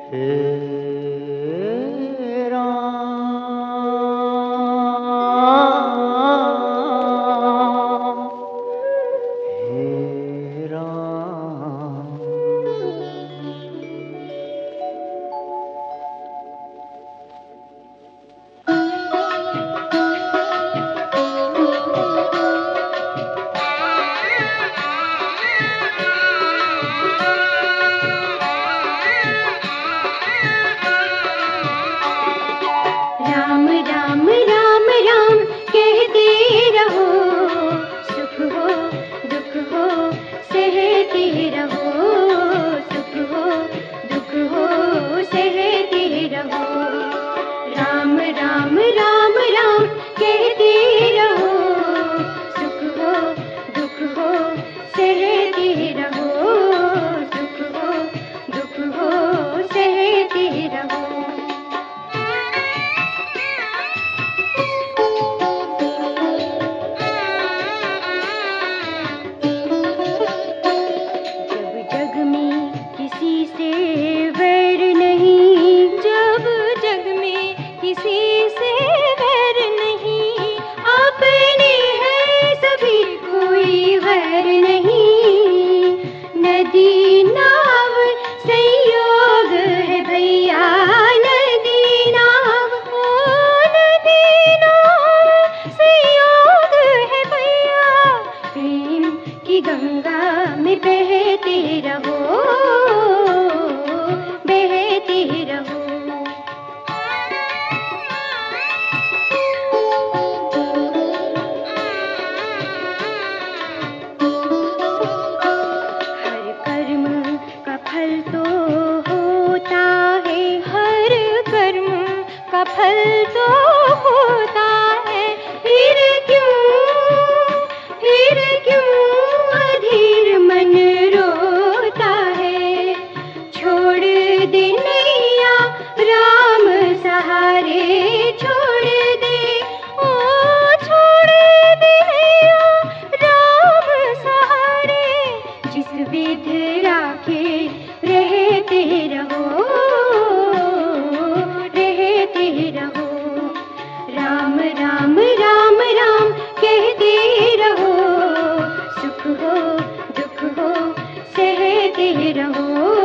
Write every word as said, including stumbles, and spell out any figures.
फल तो होता है, फिर क्यों फिर क्यों अधीर मन रोता है। छोड़ दे नैया राम सहारे, छोड़ दे ओ छोड़ दे नैया राम सहारे। जिस विध राखे रहते रहो राम राम राम राम कहते रहो, सुख हो दुख हो सहते रहो।